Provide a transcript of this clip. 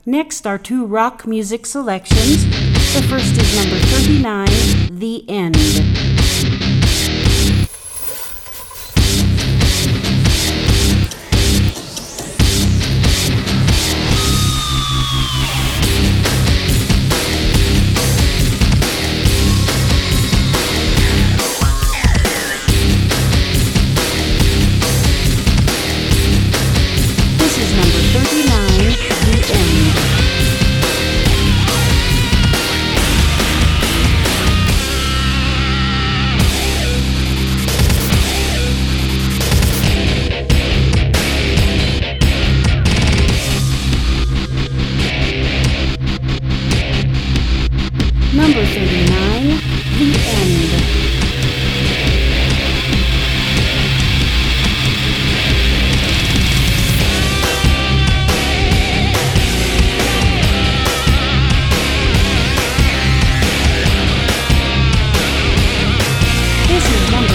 Next are two rock music selections. The first is number 39, The End. This is number 39, The End. Number 39, The End. This is number